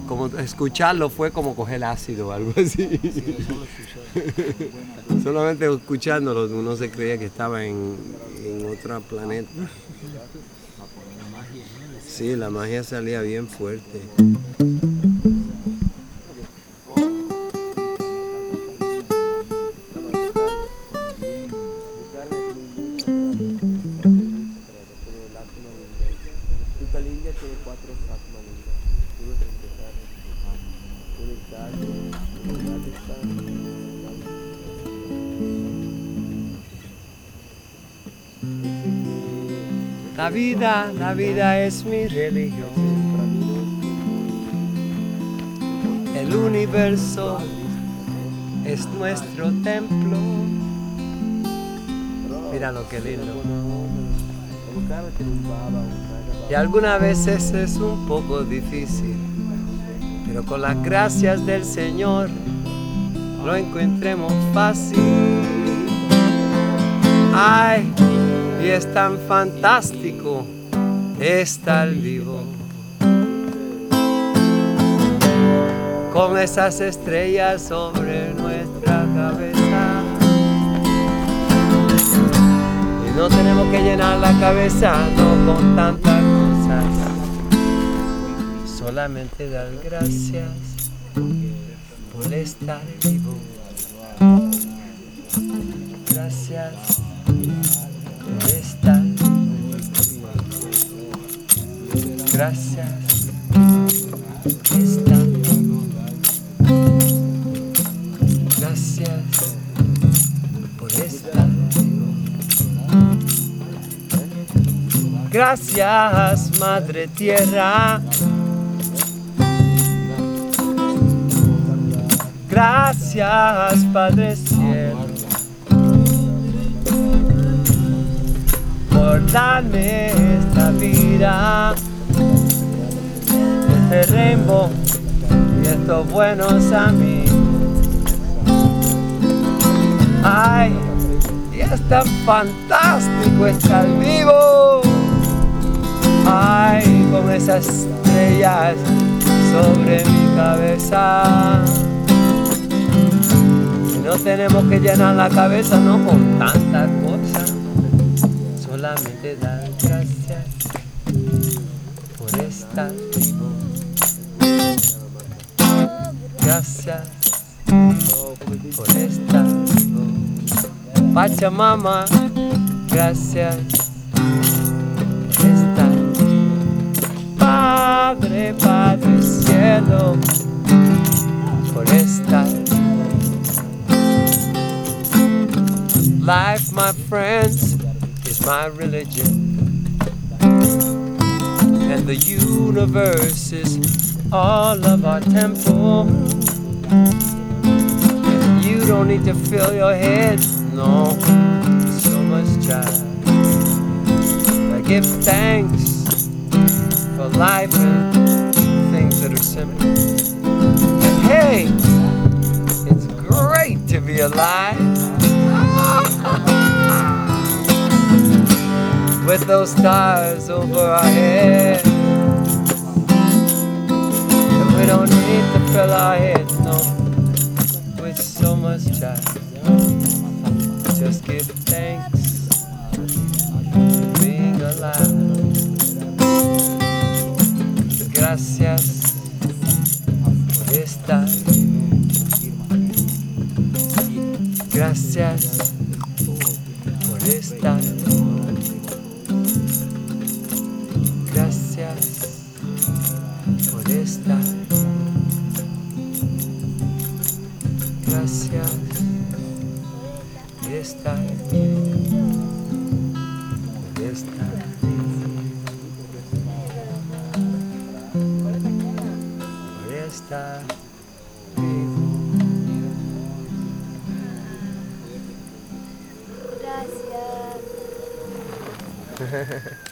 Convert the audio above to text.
como escucharlo fue como coger ácido o algo así. Solamente escuchándolo uno se creía que estaba en otro planeta. Sí, la magia salía bien fuerte. La vida es mi religión. El universo es nuestro templo. Mira lo que lindo. Y algunas veces es un poco difícil, pero con las gracias del Señor lo encontremos fácil. Ay, y es tan fantástico estar vivo con esas estrellas sobre nuestra cabeza. Y no tenemos que llenar la cabeza no con tantas cosas, solamente dar gracias por estar vivo. Gracias por estar vivo. Gracias por estar vivo. Gracias por estar vivo. Gracias, Madre Tierra. Gracias, Padre Cielo, por darme esta vida, este rainbow y estos buenos amigos. Ay, y es tan fantástico estar vivo. Ay, con esas estrellas sobre mi cabeza. Y no tenemos que llenar la cabeza no con tantas cosas, solamente dar gracias por estar vivo. Gracias por estar vivo. Pachamama, gracias por estar vivo. Padre, Padre Cielo, por estar vivo. Life, my friends, is my religion, and the universe is all of our temple. And you don't need to fill your head, no, with so much joy. I give thanks for life and things that are simple. And hey, it's great to be alive. With those stars over our heads, and we don't need to fill our heads, no, with so much joy. Just give thanks for being alive. Gracias por estar vivo. Gracias por estar vivo. Gracias por estar vivo. Gracias por estar vivo. Por estar vivo. Por estar vivo. Gracias.